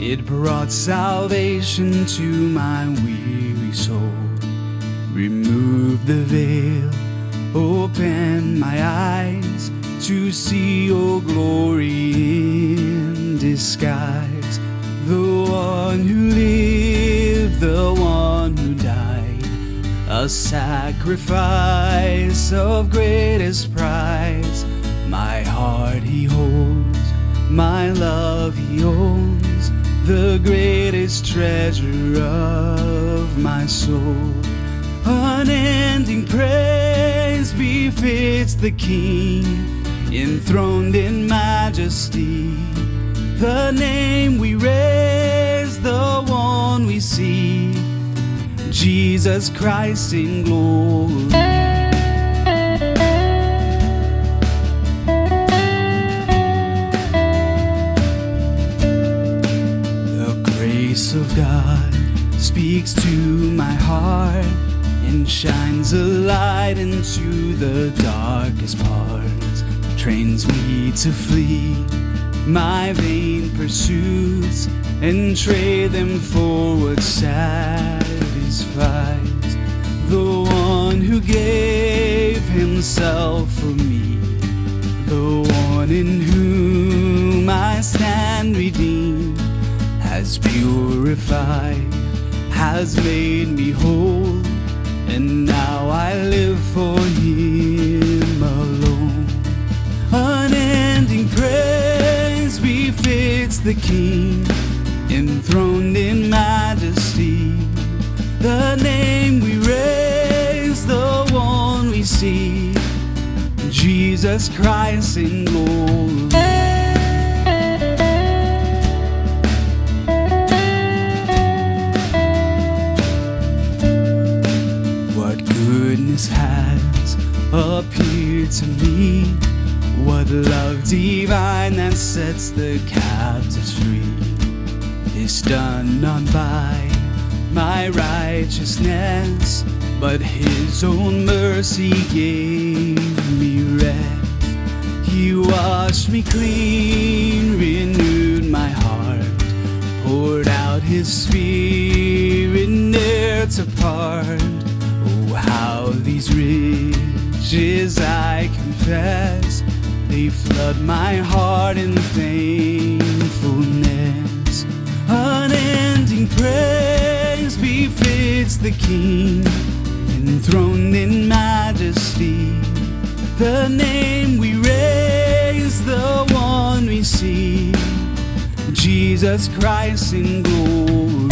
It brought salvation to my weary soul. Remove the veil, open my eyes to see your glory in disguise. The one who lived, the one who died, a sacrifice of greatest price. My heart he holds, my love he owns, the greatest treasure of my soul. Unending praise befits the King, enthroned in majesty. The name we raise, the one we see, Jesus Christ in glory. The grace of God speaks to my heart and shines a light into the darkest parts, trains me to flee my vain pursuits and trade them for what satisfies. The one who gave himself for me, the one in whom I stand redeemed, has purified, has made me whole, and now I live for him alone. Unending praise befits the King, enthroned in majesty. The name we raise, the one we see, Jesus Christ in glory. Goodness has appeared to me, what love divine that sets the captives free. This done not by my righteousness, but his own mercy gave me rest. He washed me clean, renewed my heart, poured out his spirit ne'er to part. How these riches I confess, they flood my heart in thankfulness. Unending praise befits the King, enthroned in majesty. The name we raise, the one we see, Jesus Christ in glory.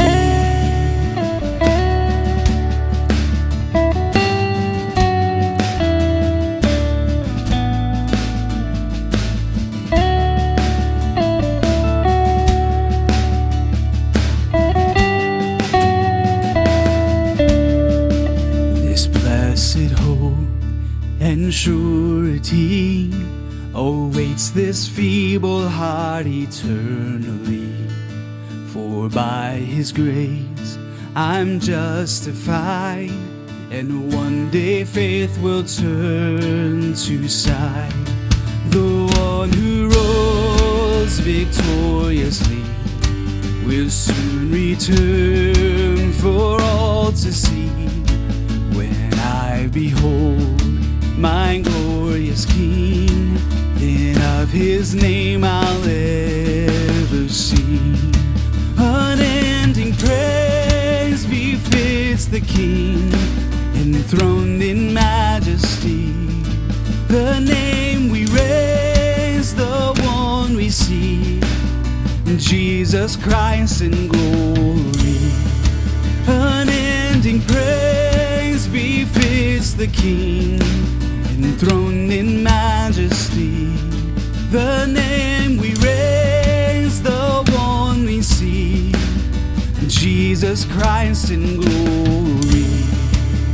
And surety awaits this feeble heart eternally. For by his grace I'm justified, and one day faith will turn to sight. The one who rose victoriously will soon return for all to see. When I behold my glorious King, then of his name I'll ever sing. Unending praise befits the King, enthroned in majesty. The name we raise, the one we see, Jesus Christ in glory. Unending praise befits the King, enthroned in majesty. The name we raise, the one we see, Jesus Christ in glory.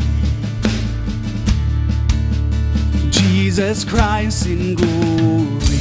Jesus Christ in glory.